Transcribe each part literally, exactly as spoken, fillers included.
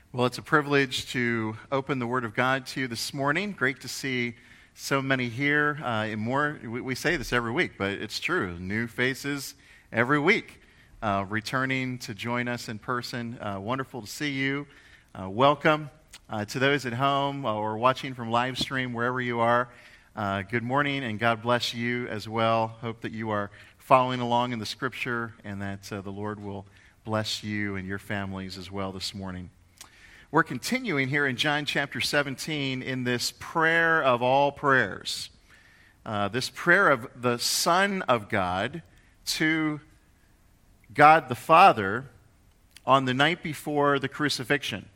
Well, it's a privilege to open the Word of God to you this morning. Great to see so many here. Uh, and more, we, we say this every week, but it's true. New faces every week uh, returning to join us in person. Uh, wonderful to see you. Uh, welcome uh, to those at home or watching from live stream, wherever you are. Uh, good morning, and God bless you as well. Hope that you are following along in the Scripture and that uh, the Lord will bless you and your families as well this morning. We're continuing here in John chapter seventeen in this prayer of all prayers. Uh, this prayer of the Son of God to God the Father on the night before the crucifixion.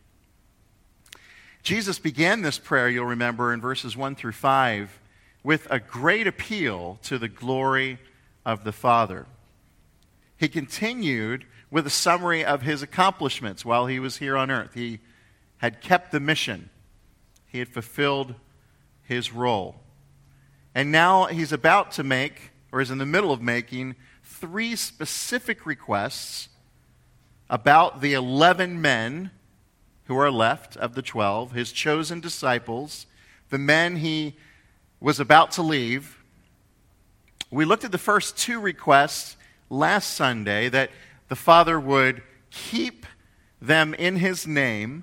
Jesus began this prayer, you'll remember, in verses one through five with a great appeal to the glory of the Father. He continued with a summary of his accomplishments while he was here on earth. He had kept the mission. He had fulfilled his role. And now he's about to make, or is in the middle of making, three specific requests about the eleven men who are left of the twelve, his chosen disciples, the men he was about to leave. We looked at the first two requests last Sunday, that the Father would keep them in his name,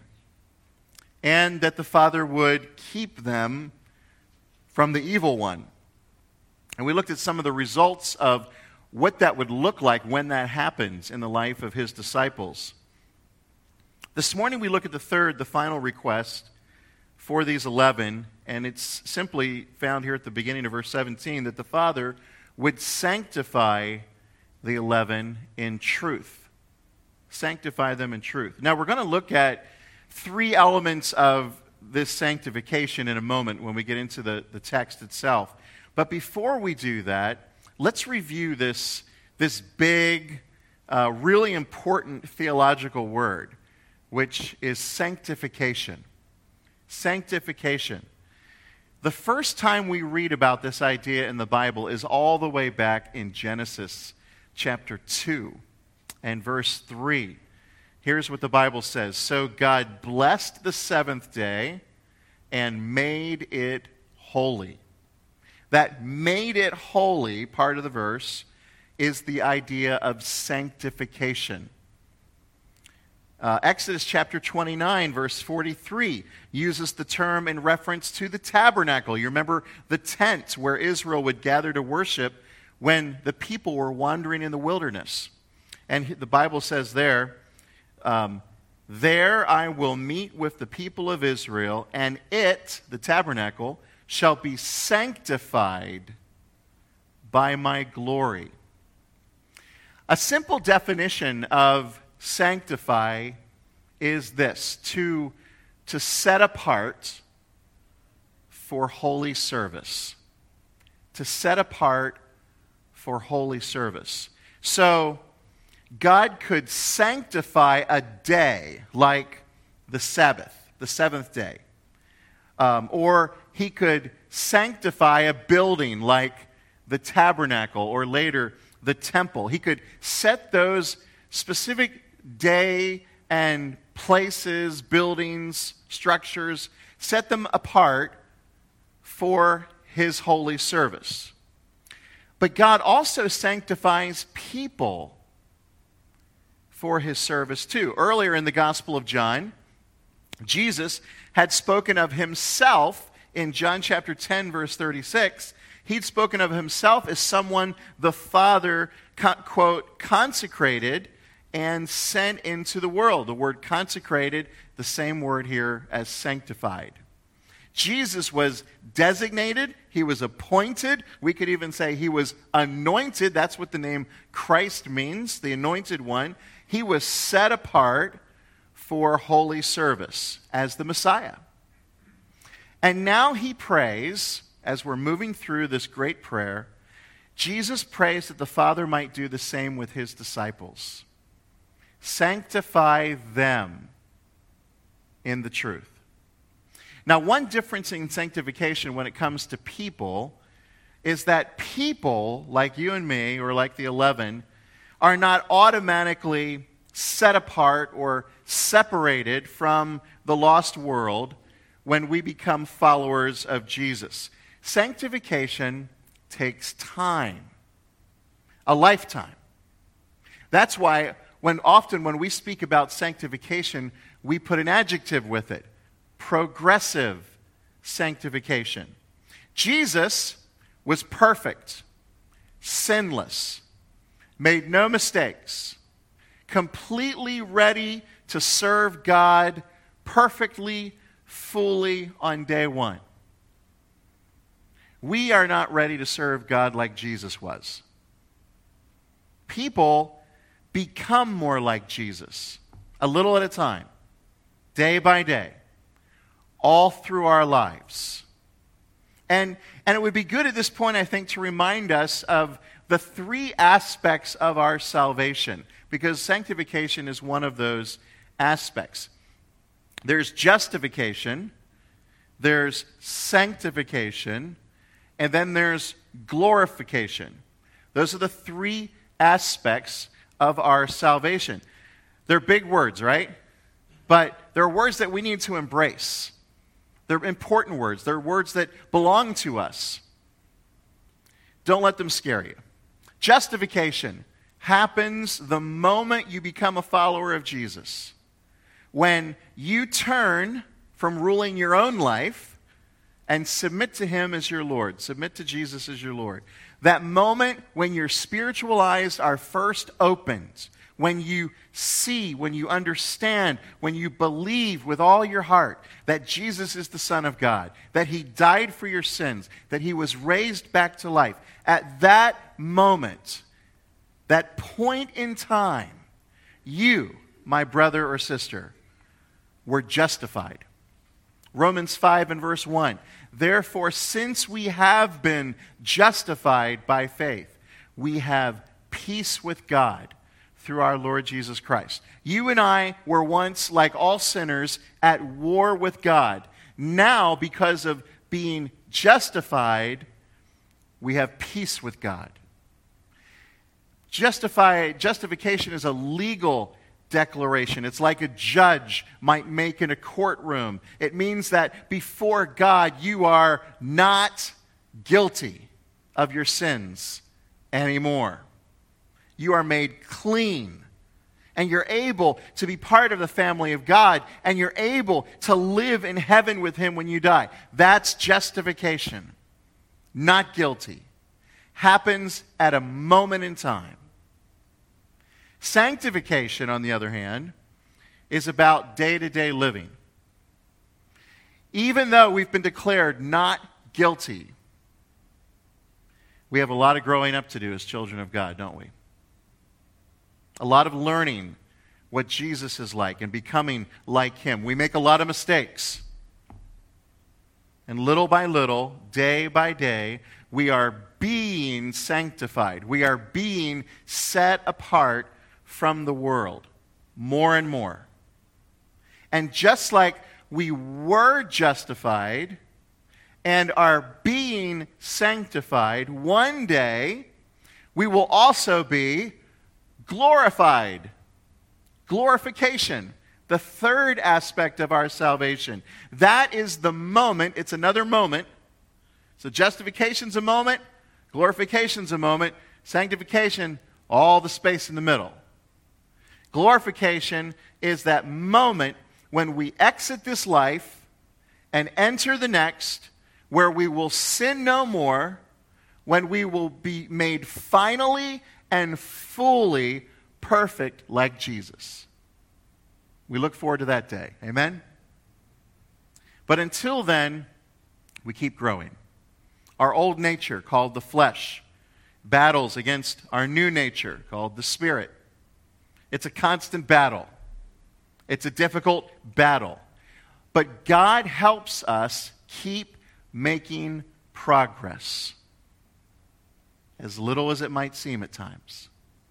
and that the Father would keep them from the evil one. And we looked at some of the results of what that would look like when that happens in the life of his disciples. This morning we look at the third, the final request for these eleven, and it's simply found here at the beginning of verse seventeen, that the Father would sanctify the eleven in truth. Sanctify them in truth. Now we're going to look at three elements of this sanctification in a moment when we get into the, the text itself. But before we do that, let's review this, this big, uh, really important theological word, which is sanctification. Sanctification. The first time we read about this idea in the Bible is all the way back in Genesis chapter two and verse three. Here's what the Bible says. So God blessed the seventh day and made it holy. That made it holy part of the verse is the idea of sanctification. Uh, Exodus chapter twenty-nine, verse forty-three, uses the term in reference to the tabernacle. You remember the tent where Israel would gather to worship when the people were wandering in the wilderness. And the Bible says there, Um, there I will meet with the people of Israel, and it, the tabernacle, shall be sanctified by my glory. A simple definition of sanctify is this: to, to set apart for holy service. To set apart for holy service. So, God could sanctify a day like the Sabbath, the seventh day. Um, or he could sanctify a building like the tabernacle or later the temple. He could set those specific day and places, buildings, structures, set them apart for his holy service. But God also sanctifies people for his service too. Earlier in the Gospel of John, Jesus had spoken of himself in John chapter ten, verse thirty-six. He'd spoken of himself as someone the Father, quote, consecrated and sent into the world. The word consecrated, the same word here as sanctified. Jesus was designated, he was appointed, we could even say he was anointed. That's what the name Christ means, the anointed one. He was set apart for holy service as the Messiah. And now he prays, as we're moving through this great prayer, Jesus prays that the Father might do the same with his disciples. Sanctify them in the truth. Now, one difference in sanctification when it comes to people is that people, like you and me, or like the eleven, are not automatically set apart or separated from the lost world when we become followers of Jesus. Sanctification takes time, a lifetime. That's why when often when we speak about sanctification, we put an adjective with it, progressive sanctification. Jesus was perfect, sinless, made no mistakes, completely ready to serve God perfectly, fully on day one. We are not ready to serve God like Jesus was. People become more like Jesus, a little at a time, day by day, all through our lives. And, and it would be good at this point, I think, to remind us of the three aspects of our salvation, because sanctification is one of those aspects. There's justification, there's sanctification, and then there's glorification. Those are the three aspects of our salvation. They're big words, right? But they're words that we need to embrace. They're important words. They're words that belong to us. Don't let them scare you. Justification happens the moment you become a follower of Jesus. When you turn from ruling your own life and submit to Him as your Lord, submit to Jesus as your Lord. That moment when your spiritual eyes are first opened, when you see, when you understand, when you believe with all your heart that Jesus is the Son of God, that He died for your sins, that He was raised back to life. At that moment, that point in time, you, my brother or sister, were justified. Romans five and verse one. Therefore, since we have been justified by faith, we have peace with God through our Lord Jesus Christ. You and I were once, like all sinners, at war with God. Now, because of being justified, we have peace with God. Justify, justification is a legal declaration. It's like a judge might make in a courtroom. It means that before God, you are not guilty of your sins anymore. You are made clean, and you're able to be part of the family of God, and you're able to live in heaven with Him when you die. That's justification. Not guilty. Happens at a moment in time. Sanctification, on the other hand, is about day-to-day living. Even though we've been declared not guilty, we have a lot of growing up to do as children of God, don't we? A lot of learning what Jesus is like and becoming like Him. We make a lot of mistakes. And little by little, day by day, we are being sanctified. We are being set apart from the world more and more. And just like we were justified and are being sanctified, one day we will also be glorified. Glorification, the third aspect of our salvation. That is the moment, it's another moment. So justification's a moment, glorification's a moment, sanctification, all the space in the middle. Glorification is that moment when we exit this life and enter the next, where we will sin no more, when we will be made finally and fully perfect like Jesus. We look forward to that day. Amen? But until then, we keep growing. Our old nature, called the flesh, battles against our new nature, called the Spirit. It's a constant battle. It's a difficult battle. But God helps us keep making progress, as little as it might seem at times.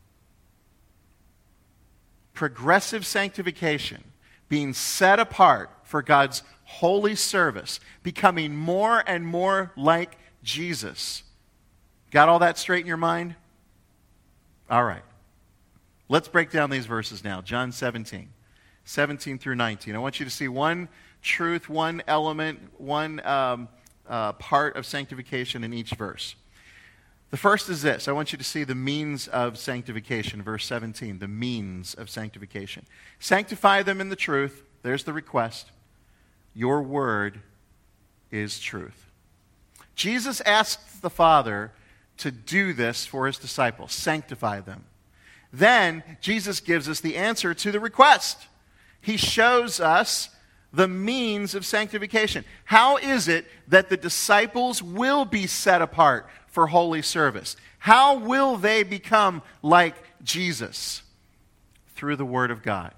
Progressive sanctification, being set apart for God's holy service, becoming more and more like Jesus. Got all that straight in your mind? All right. Let's break down these verses now. John seventeen, seventeen through nineteen. I want you to see one truth, one element, one um, uh, part of sanctification in each verse. The first is this. I want you to see the means of sanctification, verse seventeen, the means of sanctification. Sanctify them in the truth. There's the request. Your word is truth. Jesus asked the Father to do this for his disciples, sanctify them. Then Jesus gives us the answer to the request. He shows us the means of sanctification. How is it that the disciples will be set apart for holy service? How will they become like Jesus? Through the Word of God.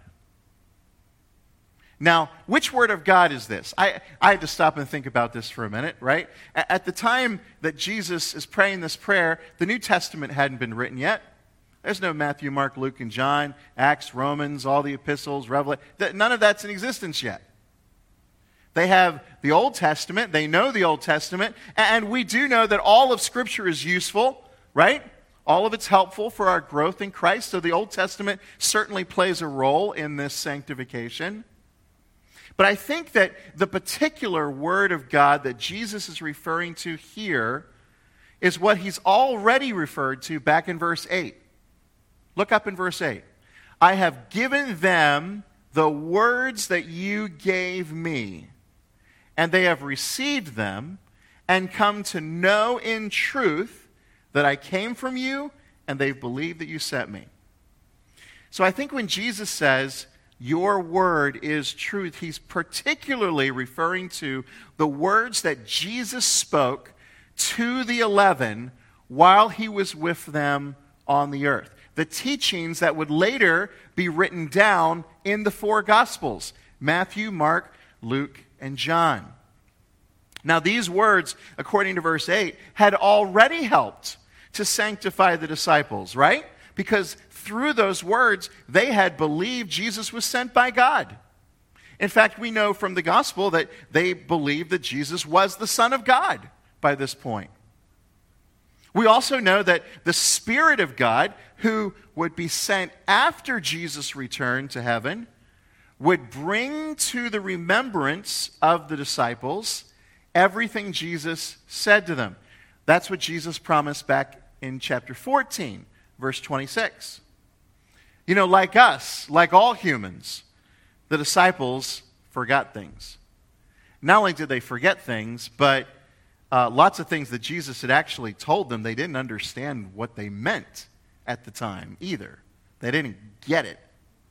Now, which Word of God is this? I, I had to stop and think about this for a minute, right? At the time that Jesus is praying this prayer, the New Testament hadn't been written yet. There's no Matthew, Mark, Luke, and John, Acts, Romans, all the epistles, Revelation. None of that's in existence yet. They have the Old Testament. They know the Old Testament. And we do know that all of Scripture is useful, right? All of it's helpful for our growth in Christ. So the Old Testament certainly plays a role in this sanctification. But I think that the particular Word of God that Jesus is referring to here is what he's already referred to back in verse eight. Look up in verse eight. I have given them the words that you gave me, and they have received them and come to know in truth that I came from you, and they've believed that you sent me. So I think when Jesus says, your word is truth, he's particularly referring to the words that Jesus spoke to the eleven while he was with them on the earth. The teachings that would later be written down in the four Gospels, Matthew, Mark, Luke, and John. Now these words, according to verse eight, had already helped to sanctify the disciples, right? Because through those words, they had believed Jesus was sent by God. In fact, we know from the gospel that they believed that Jesus was the Son of God by this point. We also know that the Spirit of God, who would be sent after Jesus returned to heaven, would bring to the remembrance of the disciples everything Jesus said to them. That's what Jesus promised back in chapter fourteen, verse twenty-six. You know, like us, like all humans, the disciples forgot things. Not only did they forget things, but uh, lots of things that Jesus had actually told them, they didn't understand what they meant at the time either. They didn't get it.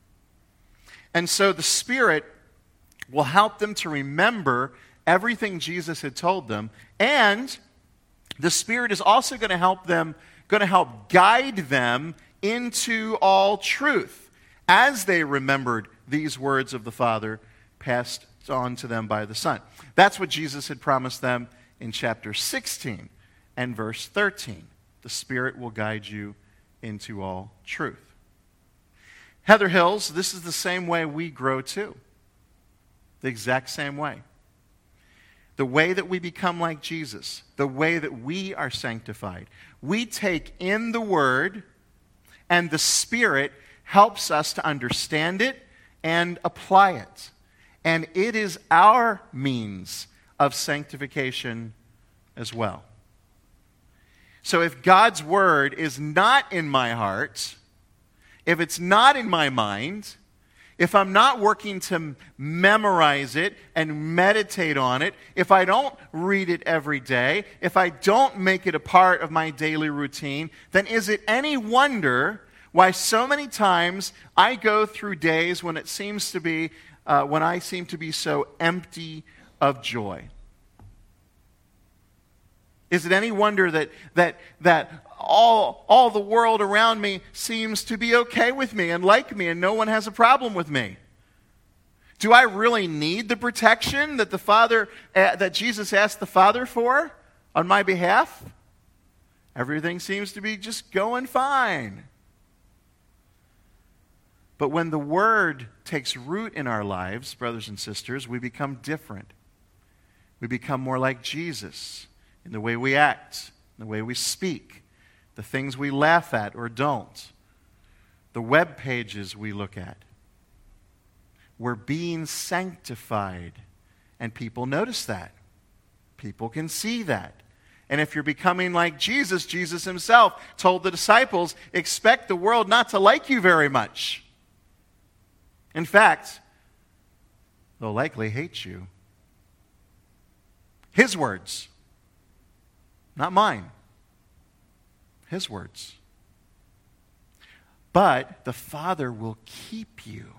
And so the Spirit will help them to remember everything Jesus had told them, and the Spirit is also going to help them, going to help guide them into all truth as they remembered these words of the Father passed on to them by the Son. That's what Jesus had promised them in chapter sixteen and verse thirteen. The Spirit will guide you into all truth. Heather Hills, this is the same way we grow too. The exact same way. The way that we become like Jesus, the way that we are sanctified. We take in the Word, and the Spirit helps us to understand it and apply it. And it is our means of sanctification as well. So if God's Word is not in my heart, if it's not in my mind, if I'm not working to memorize it and meditate on it, if I don't read it every day, if I don't make it a part of my daily routine, then is it any wonder why so many times I go through days when it seems to be, uh, when I seem to be so empty of joy? Is it any wonder that that that all all the world around me seems to be okay with me and like me, and no one has a problem with me? Do I really need the protection that the Father uh, that Jesus asked the Father for on my behalf? Everything seems to be just going fine. But when the Word takes root in our lives, brothers and sisters, we become different. We become more like Jesus in the way we act, in the way we speak, the things we laugh at or don't, the web pages we look at. we're being sanctified. And people notice that. People can see that. And if you're becoming like Jesus, Jesus himself told the disciples, expect the world not to like you very much. In fact, they'll likely hate you. His words, not mine. His words. But the Father will keep you.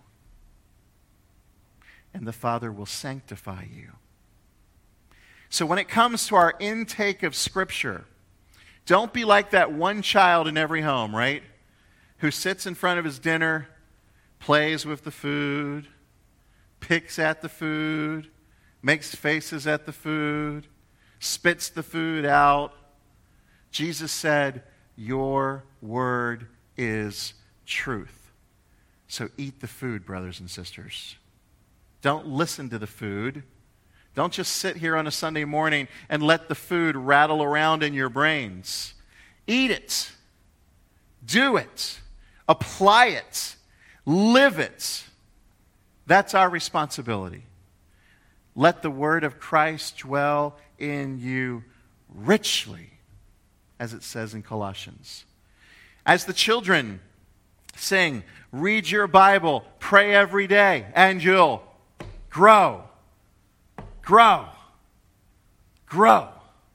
And the Father will sanctify you. So when it comes to our intake of Scripture, don't be like that one child in every home, right? Who sits in front of his dinner, plays with the food, picks at the food, makes faces at the food, spits the food out. Jesus said, your word is truth. So eat the food, brothers and sisters. Don't listen to the food. Don't just sit here on a Sunday morning and let the food rattle around in your brains. Eat it. Do it. Apply it. Live it. That's our responsibility. Let the word of Christ dwell in you richly, as it says in Colossians. As the children sing, read your Bible, pray every day, and you'll grow. Grow. Grow.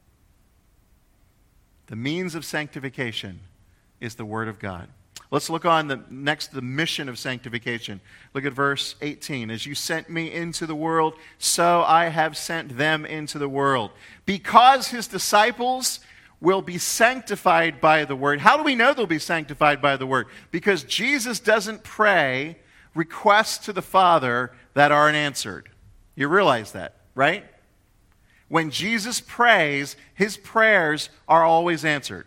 The means of sanctification is the Word of God. Let's look on the next, the mission of sanctification. Look at verse eighteen. As you sent me into the world, so I have sent them into the world. Because his disciples will be sanctified by the Word. How do we know they'll be sanctified by the Word? Because Jesus doesn't pray requests to the Father that aren't answered. You realize that, right? When Jesus prays, his prayers are always answered.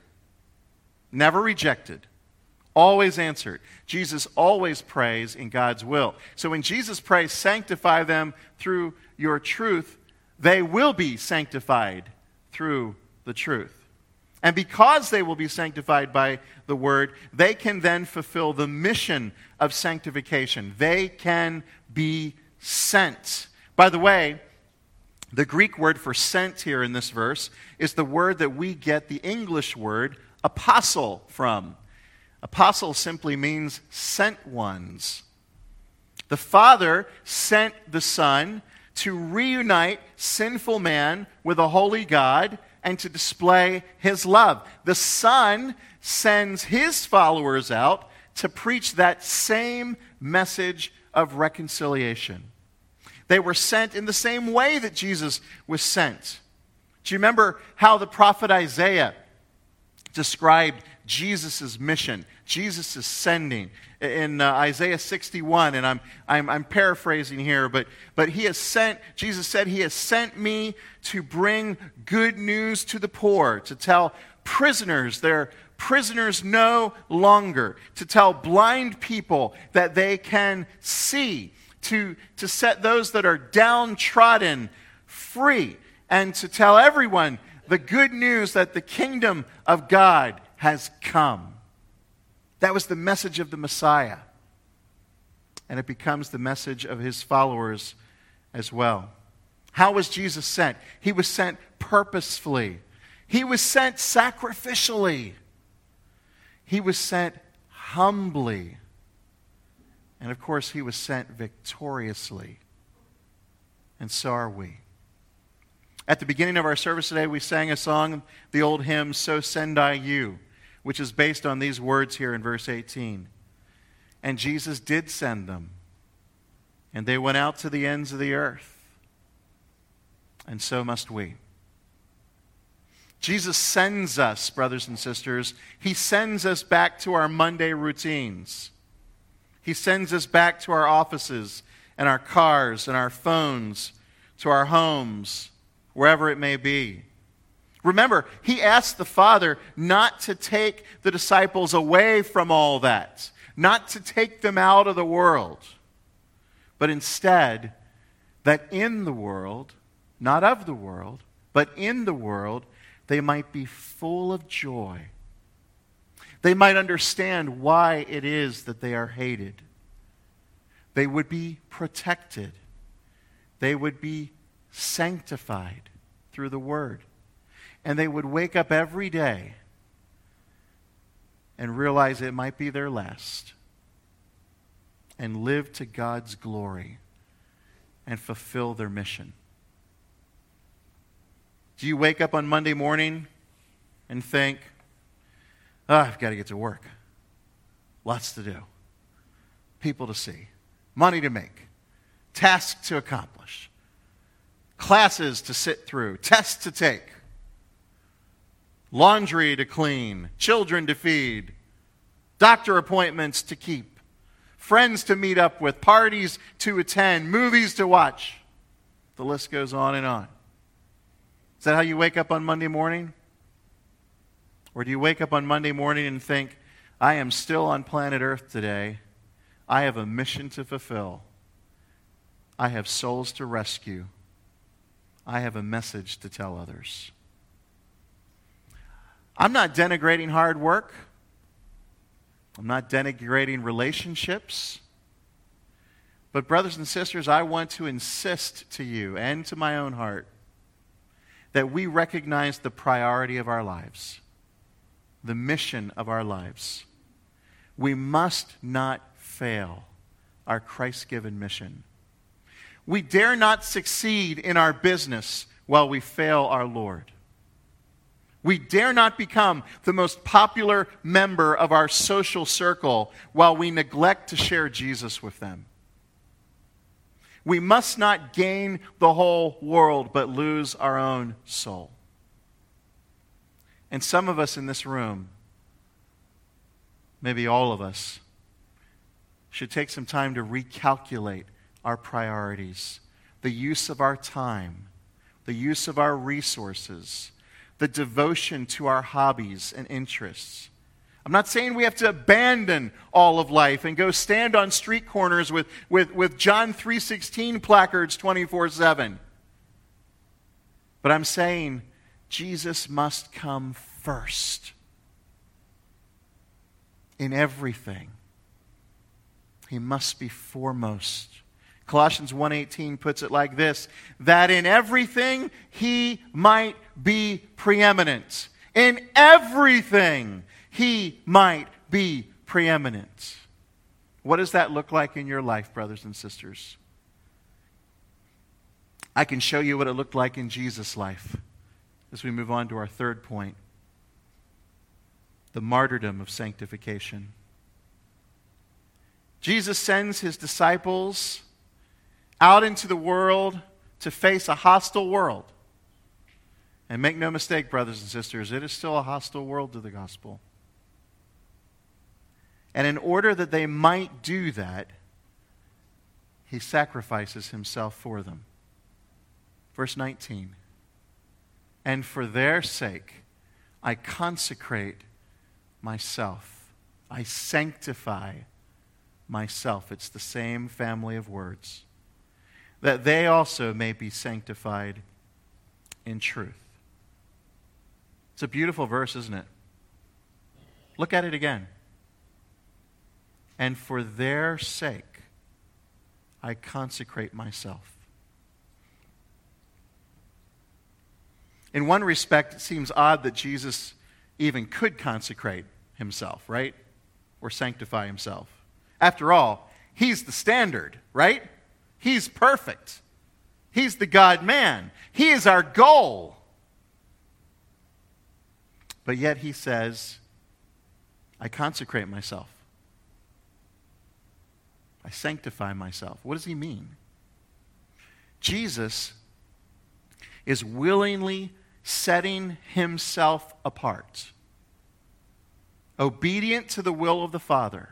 Never rejected. Always answered. Jesus always prays in God's will. So when Jesus prays, sanctify them through your truth, they will be sanctified through the truth. And because they will be sanctified by the word, they can then fulfill the mission of sanctification. They can be sent. By the way, the Greek word for sent here in this verse is the word that we get the English word apostle from. Apostle simply means sent ones. The Father sent the Son to reunite sinful man with a holy God and to display his love. The Son sends his followers out to preach that same message of reconciliation. They were sent in the same way that Jesus was sent. Do you remember how the prophet Isaiah described Jesus' mission, Jesus' sending in uh, Isaiah sixty-one, and I'm, I'm, I'm paraphrasing here, but, but he has sent, Jesus said, he has sent me to bring good news to the poor, to tell prisoners they're prisoners no longer, to tell blind people that they can see, to, to set those that are downtrodden free, and to tell everyone the good news that the kingdom of God has come. That was the message of the Messiah. And it becomes the message of his followers as well. How was Jesus sent? He was sent purposefully. He was sent sacrificially. He was sent humbly. And of course, he was sent victoriously. And so are we. At the beginning of our service today, we sang a song, the old hymn, So Send I You, which is based on these words here in verse eighteen. And Jesus did send them. And they went out to the ends of the earth. And so must we. Jesus sends us, brothers and sisters. He sends us back to our Monday routines. He sends us back to our offices and our cars and our phones, to our homes, wherever it may be. Remember, he asked the Father not to take the disciples away from all that, not to take them out of the world, but instead that in the world, not of the world, but in the world, they might be full of joy. They might understand why it is that they are hated. They would be protected. They would be sanctified through the Word. And they would wake up every day and realize it might be their last, and live to God's glory and fulfill their mission. Do you wake up on Monday morning and think, oh, I've got to get to work. Lots to do. People to see. Money to make. Tasks to accomplish. Classes to sit through. Tests to take. Laundry to clean. Children to feed. Doctor appointments to keep. Friends to meet up with. Parties to attend. Movies to watch. The list goes on and on. Is that how you wake up on Monday morning? Or do you wake up on Monday morning and think, I am still on planet Earth today. I have a mission to fulfill. I have souls to rescue. I have a message to tell others. I'm not denigrating hard work. I'm not denigrating relationships. But brothers and sisters, I want to insist to you and to my own heart that we recognize the priority of our lives, the mission of our lives. We must not fail our Christ-given mission. We dare not succeed in our business while we fail our Lord. We dare not become the most popular member of our social circle while we neglect to share Jesus with them. We must not gain the whole world but lose our own soul. And some of us in this room, maybe all of us, should take some time to recalculate our priorities, the use of our time, the use of our resources, the devotion to our hobbies and interests. I'm not saying we have to abandon all of life and go stand on street corners with, with, with John three sixteen placards twenty-four seven. But I'm saying Jesus must come first in everything. He must be foremost. Colossians one eighteen puts it like this, that in everything he might be preeminent. In everything he might be preeminent. What does that look like in your life, brothers and sisters? I can show you what it looked like in Jesus' life as we move on to our third point, the martyrdom of sanctification. Jesus sends his disciples out into the world to face a hostile world. And make no mistake, brothers and sisters, it is still a hostile world to the gospel. And in order that they might do that, he sacrifices himself for them. Verse nineteen. And for their sake, I consecrate myself. I sanctify myself. It's the same family of words. That they also may be sanctified in truth. It's a beautiful verse, isn't it? Look at it again. And for their sake, I consecrate myself. In one respect, it seems odd that Jesus even could consecrate himself, right? Or sanctify himself. After all, he's the standard, right? He's perfect. He's the God-man. He is our goal. But yet he says, I consecrate myself. I sanctify myself. What does he mean? Jesus is willingly setting himself apart, obedient to the will of the Father,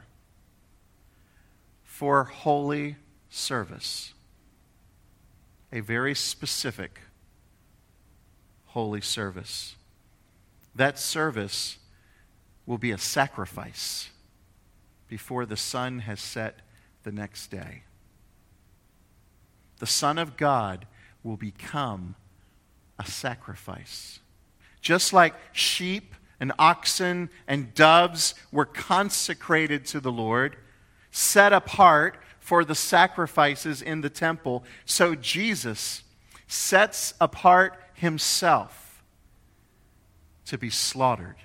for holy service. A very specific holy service. That service will be a sacrifice before the sun has set the next day. The Son of God will become a sacrifice. Just like sheep and oxen and doves were consecrated to the Lord, set apart for the sacrifices in the temple, so Jesus sets apart himself to be slaughtered.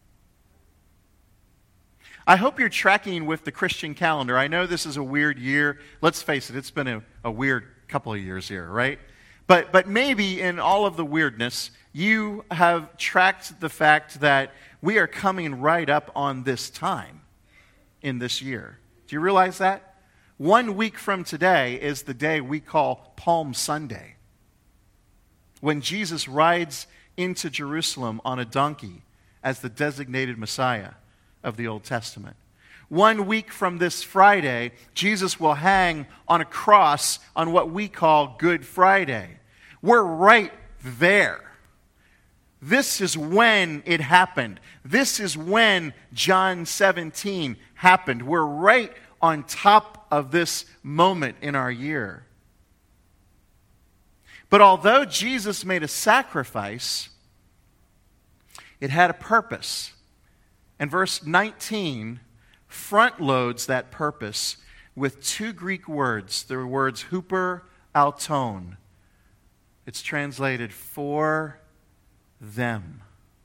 I hope you're tracking with the Christian calendar. I know this is a weird year. Let's face it, it's been a, a weird couple of years here, right? But, but maybe in all of the weirdness, you have tracked the fact that we are coming right up on this time in this year. Do you realize that? One week from today is the day we call Palm Sunday, when Jesus rides into Jerusalem on a donkey as the designated Messiah of the Old Testament. One week from this Friday, Jesus will hang on a cross on what we call Good Friday. We're right there. This is when it happened. This is when John seventeen happened. We're right on top of this moment in our year. But although Jesus made a sacrifice, it had a purpose. And verse nineteen front loads that purpose with two Greek words. The words huper alton. It's translated for them.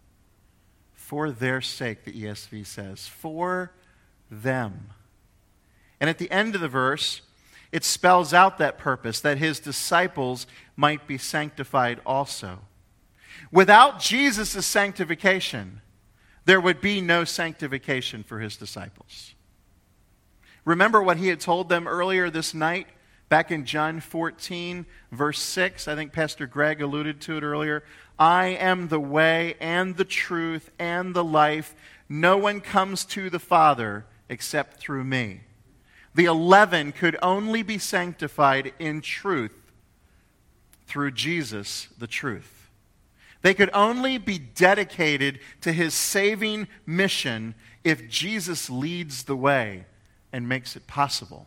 For their sake, the E S V says. For them. And at the end of the verse, it spells out that purpose, that his disciples might be sanctified also. Without Jesus' sanctification, there would be no sanctification for his disciples. Remember what he had told them earlier this night, back in John fourteen, verse six. I think Pastor Greg alluded to it earlier. I am the way and the truth and the life. No one comes to the Father except through me. The eleven could only be sanctified in truth through Jesus, the truth. They could only be dedicated to his saving mission if Jesus leads the way and makes it possible.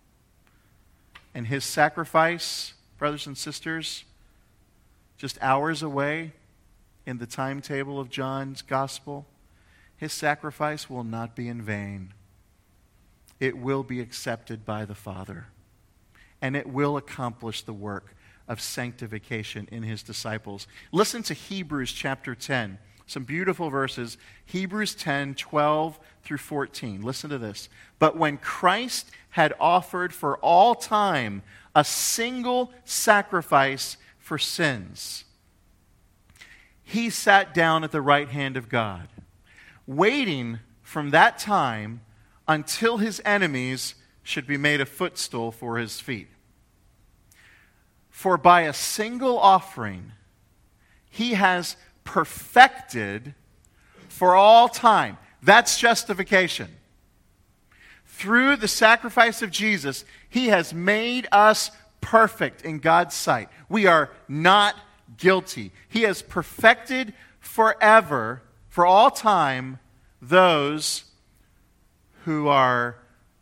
And his sacrifice, brothers and sisters, just hours away in the timetable of John's gospel, his sacrifice will not be in vain. It will be accepted by the Father, and it will accomplish the work of sanctification in his disciples. Listen to Hebrews chapter ten. Some beautiful verses. Hebrews ten, twelve through fourteen. Listen to this. But when Christ had offered for all time a single sacrifice for sins, he sat down at the right hand of God, waiting from that time until his enemies should be made a footstool for his feet. For by a single offering, he has perfected for all time. That's justification. Through the sacrifice of Jesus, he has made us perfect in God's sight. We are not guilty. He has perfected forever, for all time, those who are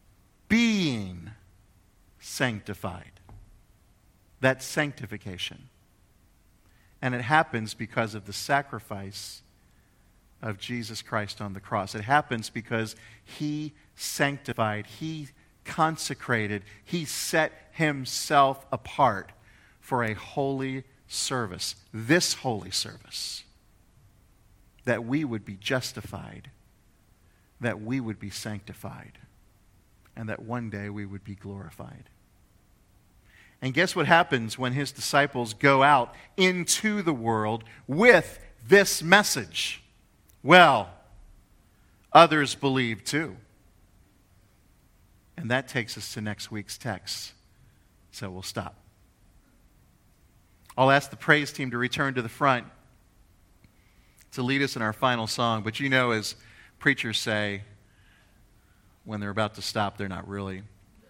being sanctified. That's sanctification. And it happens because of the sacrifice of Jesus Christ on the cross. It happens because he sanctified, he consecrated, he set himself apart for a holy service. This holy service. That we would be justified, that we would be sanctified, and that one day we would be glorified. And guess what happens when his disciples go out into the world with this message? Well, others believe too. And that takes us to next week's text. So we'll stop. I'll ask the praise team to return to the front to lead us in our final song. But you know, as preachers say, when they're about to stop, they're not really.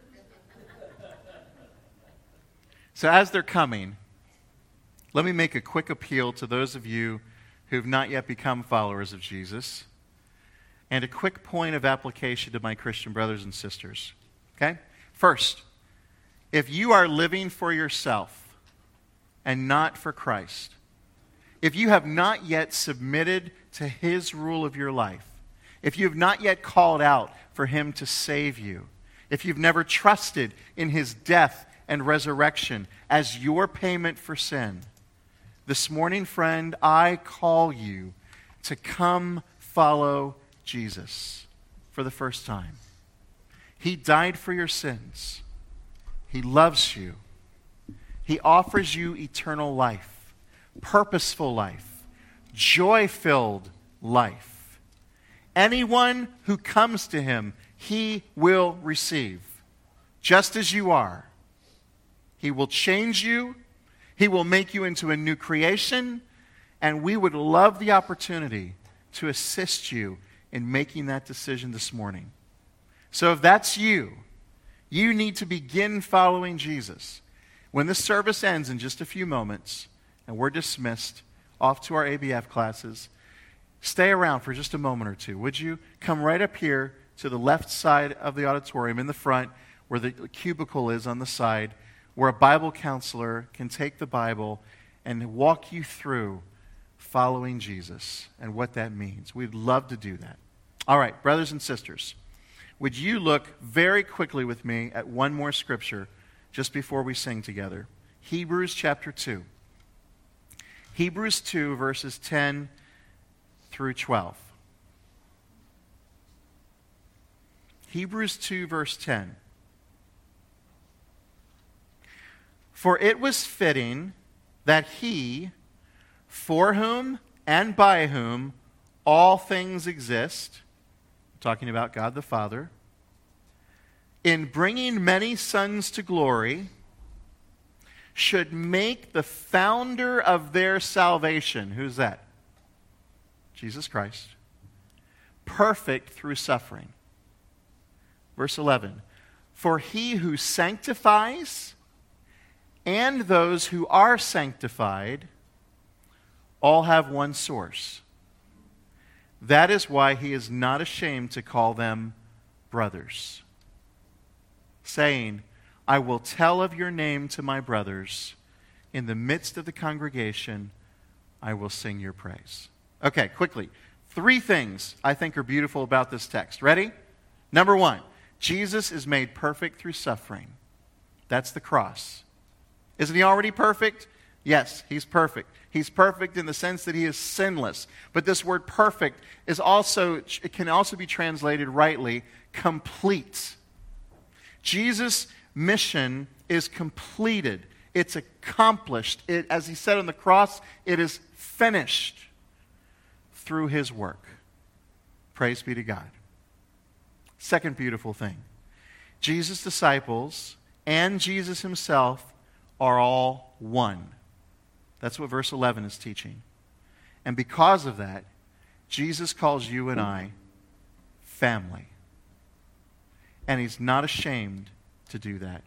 So as they're coming, let me make a quick appeal to those of you who've not yet become followers of Jesus, and a quick point of application to my Christian brothers and sisters. Okay? First, if you are living for yourself and not for Christ, if you have not yet submitted to his rule of your life, if you have not yet called out for him to save you, if you've never trusted in his death and resurrection as your payment for sin, this morning, friend, I call you to come follow Jesus for the first time. He died for your sins. He loves you. He offers you eternal life, purposeful life, joy-filled life. Anyone who comes to him, he will receive, just as you are. He will change you. He will make you into a new creation. And we would love the opportunity to assist you in making that decision this morning. So if that's you, you need to begin following Jesus. When this service ends in just a few moments, and we're dismissed off to our A B F classes, stay around for just a moment or two. Would you come right up here to the left side of the auditorium in the front where the cubicle is on the side, where a Bible counselor can take the Bible and walk you through following Jesus and what that means. We'd love to do that. All right, brothers and sisters, would you look very quickly with me at one more scripture just before we sing together? Hebrews chapter two. Hebrews two, verses ten through twelve. Hebrews two, verse ten. For it was fitting that he, for whom and by whom all things exist, talking about God the Father, in bringing many sons to glory, should make the founder of their salvation, who's that? Jesus Christ, perfect through suffering. Verse eleven, for he who sanctifies and those who are sanctified all have one source. That is why he is not ashamed to call them brothers, saying, I will tell of your name to my brothers. In the midst of the congregation, I will sing your praise. Okay, quickly. Three things I think are beautiful about this text. Ready? Number one, Jesus is made perfect through suffering. That's the cross. Isn't he already perfect? Yes, he's perfect. He's perfect in the sense that he is sinless. But this word perfect is also, it can also be translated rightly, complete. Jesus' mission is completed. It's accomplished. It, as he said on the cross, it is finished through his work. Praise be to God. Second beautiful thing. Jesus' disciples and Jesus himself are all one. That's what verse eleven is teaching. And because of that, Jesus calls you and I family. And he's not ashamed to do that.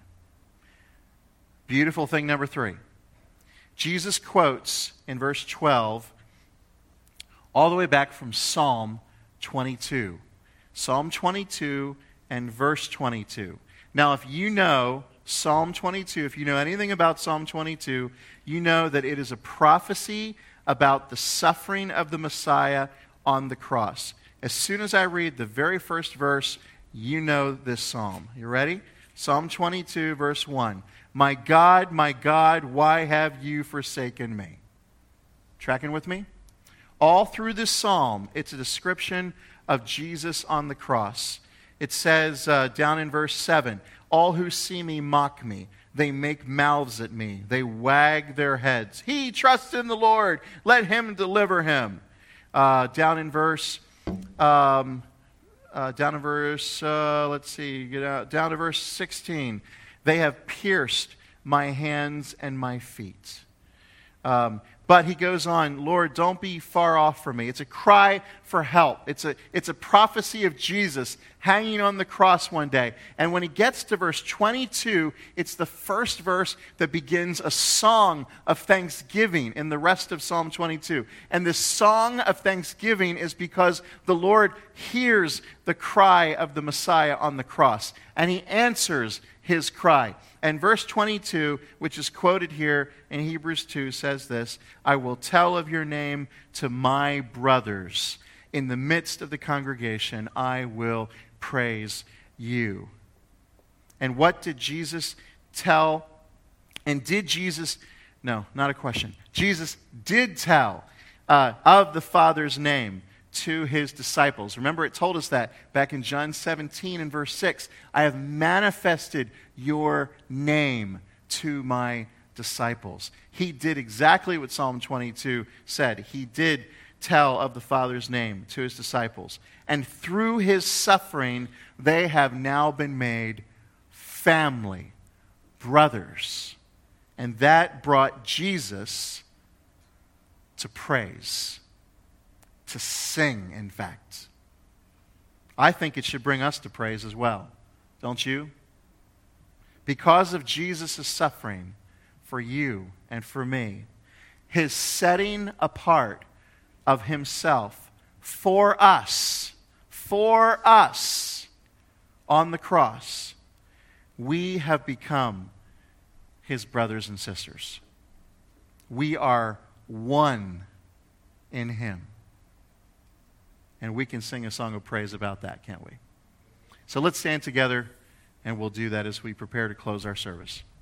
Beautiful thing number three. Jesus quotes in verse twelve all the way back from Psalm twenty-two. Psalm twenty-two and verse twenty-two. Now, if you know Psalm twenty-two, if you know anything about Psalm twenty-two, you know that it is a prophecy about the suffering of the Messiah on the cross. As soon as I read the very first verse, you know this psalm. You ready? Psalm twenty-two, verse one. My God, my God, why have you forsaken me? Tracking with me? All through this psalm, it's a description of Jesus on the cross. It says uh, down in verse seven, all who see me mock me. They make mouths at me. They wag their heads. He trusts in the Lord. Let him deliver him. Uh, down in verse, um, uh, down in verse, uh, let's see, get out, down to verse sixteen. They have pierced my hands and my feet. Um, But he goes on, Lord, don't be far off from me. It's a cry for help. It's a, it's a prophecy of Jesus hanging on the cross one day. And when he gets to verse twenty-two, it's the first verse that begins a song of thanksgiving in the rest of Psalm twenty-two. And this song of thanksgiving is because the Lord hears the cry of the Messiah on the cross. And he answers his cry. And verse twenty-two, which is quoted here in Hebrews two, says this, I will tell of your name to my brothers. In the midst of the congregation, I will praise you. And what did Jesus tell? And did Jesus, no, not a question. Jesus did tell uh, of the Father's name to his disciples. Remember, it told us that back in John seventeen and verse six. I have manifested your name to my disciples. He did exactly what Psalm twenty-two said. He did tell of the Father's name to his disciples. And through his suffering, they have now been made family, brothers. And that brought Jesus to praise, to sing, in fact. I think it should bring us to praise as well, don't you? Because of Jesus' suffering for you and for me, his setting apart of himself for us, for us on the cross, we have become his brothers and sisters. We are one in him. And we can sing a song of praise about that, can't we? So let's stand together, and we'll do that as we prepare to close our service.